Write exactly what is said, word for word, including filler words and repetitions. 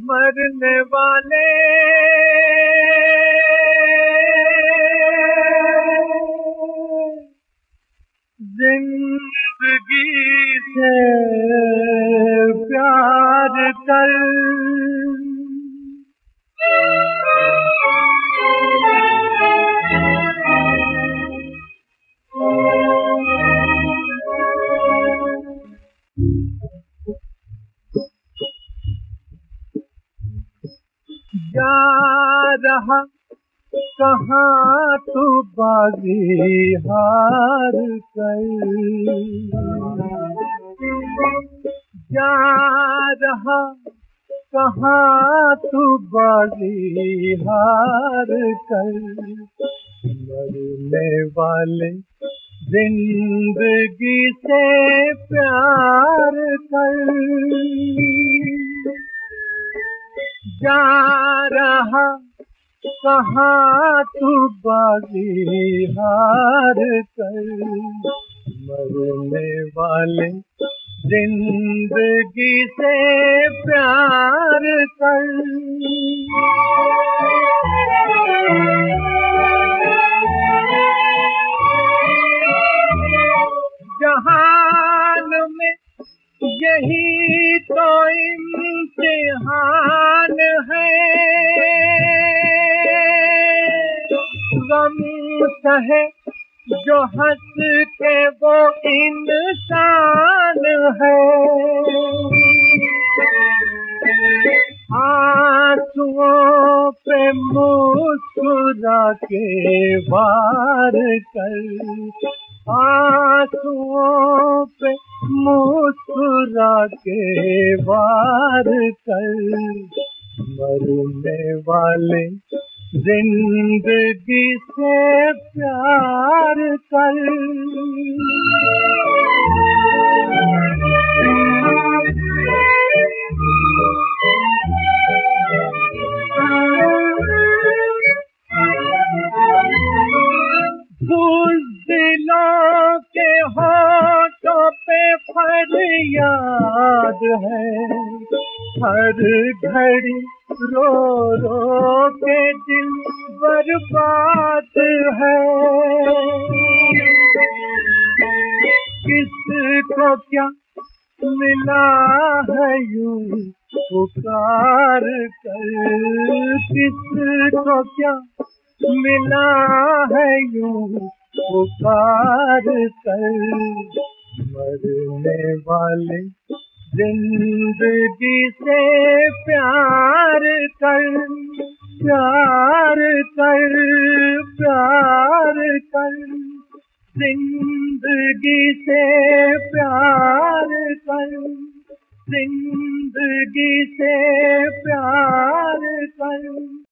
मरने वाले जिंदगी से प्यार कर। जा रहा कहाँ तू बाजी हार कर, जा रहा कहाँ तू बाजी हार कर। मरने वाले जिंदगी से प्यार कर। जा रहा कहाँ तू बाजी हार कर। मरने वाले जिंदगी से प्यार कर। जहान में यही तो इम्तिहान है, गम सहे जो हंस के वो इंसान है। आंसुओं पे मुस्कुरा के वार कर, आंसुओं पे मुस्कुरा के वार कर। मरने वाले जिंदगी से प्यार कर। बुज़दिलों के होठों पे फरियाद है, हर घड़ी रो रो के दिल बर्बाद है। किसको क्या मिला है यूं पुकार कर, किसको क्या मिला है यूं पुकार कर। मरने वाले जिंदगी से प्यार कर, प्यार कर, प्यार कर। जिंदगी से प्यार कर, जिंदगी से प्यार कर।